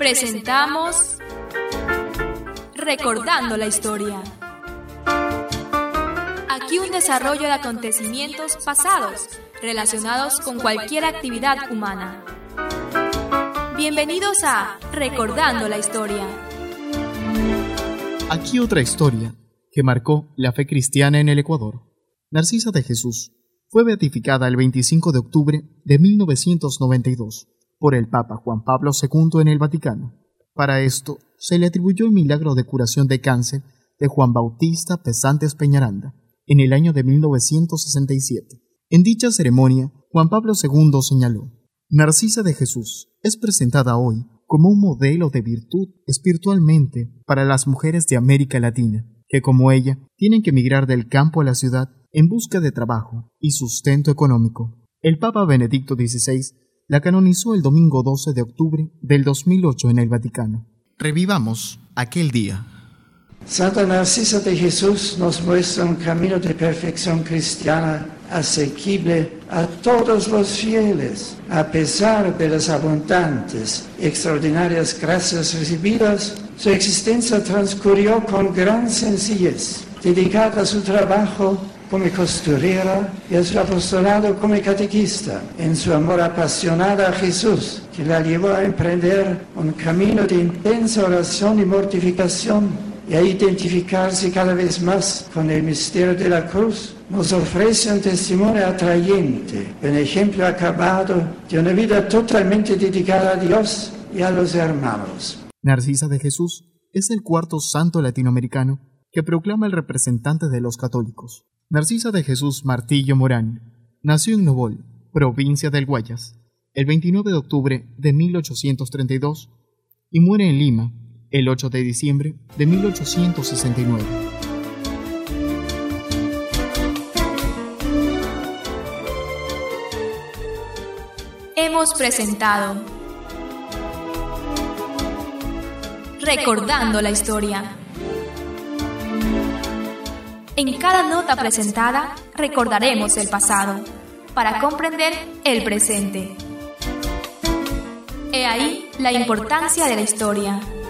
Presentamos Recordando la Historia. Aquí un desarrollo de acontecimientos pasados relacionados con cualquier actividad humana. Bienvenidos a Recordando la Historia. Aquí otra historia que marcó la fe cristiana en el Ecuador. Narcisa de Jesús fue beatificada el 25 de octubre de 1992 por el Papa Juan Pablo II en el Vaticano. Para esto se le atribuyó el milagro de curación de cáncer de Juan Bautista Pesantes Peñaranda en el año de 1967. En dicha ceremonia, Juan Pablo II señaló: Narcisa de Jesús es presentada hoy como un modelo de virtud espiritualmente para las mujeres de América Latina, que como ella tienen que emigrar del campo a la ciudad en busca de trabajo y sustento económico. El Papa Benedicto XVI la canonizó el domingo 12 de octubre del 2008 en el Vaticano. Revivamos aquel día. Santa Narcisa de Jesús nos muestra un camino de perfección cristiana asequible a todos los fieles. A pesar de las abundantes y extraordinarias gracias recibidas, su existencia transcurrió con gran sencillez, dedicada a su trabajo como costurera y a su apostolado como catequista, en su amor apasionado a Jesús, que la llevó a emprender un camino de intensa oración y mortificación y a identificarse cada vez más con el misterio de la cruz. Nos ofrece un testimonio atrayente, un ejemplo acabado de una vida totalmente dedicada a Dios y a los hermanos. Narcisa de Jesús es el cuarto santo latinoamericano que proclama el representante de los católicos. Narcisa de Jesús Martillo Morán nació en Nobol, provincia del Guayas, el 29 de octubre de 1832 y muere en Lima el 8 de diciembre de 1869. Hemos presentado Recordando la Historia. En cada nota presentada recordaremos el pasado para comprender el presente. He ahí la importancia de la historia.